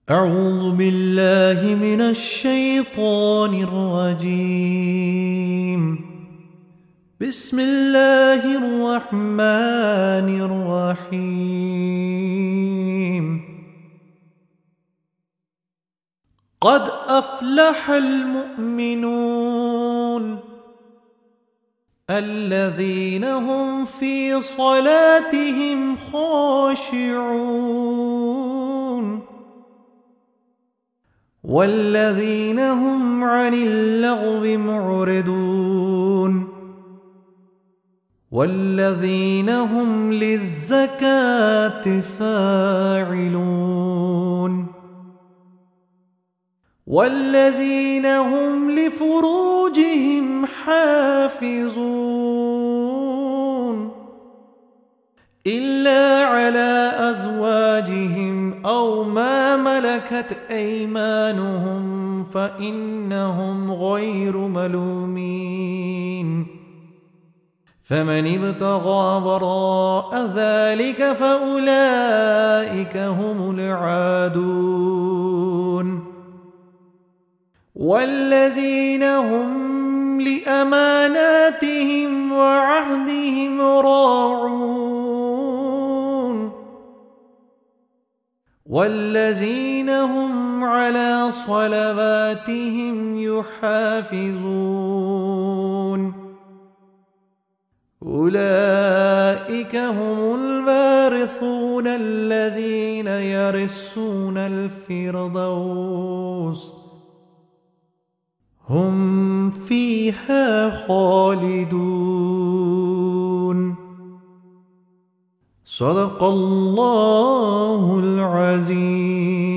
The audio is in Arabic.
أعوذ بالله من الشيطان الرجيم. بسم الله الرحمن الرحيم. قد أفلح المؤمنون الذين هم في صلاتهم خاشعون والذين هم عن اللغو معرضون والذين هم للزكاة فاعلون والذين هم لفروجهم حافظون إلا على أزواجهم أو ما ملكت أيمانهم فإنهم غير ملومين. فمن ابتغى وراء ذلك فأولئك هم العادون والذين هم لأماناتهم وعهدهم راعون والذين هم على صلواتهم يحافظون أولئك هم الوارثون الذين يرثون الفردوس هم فيها خالدون. صدق الله العظيم.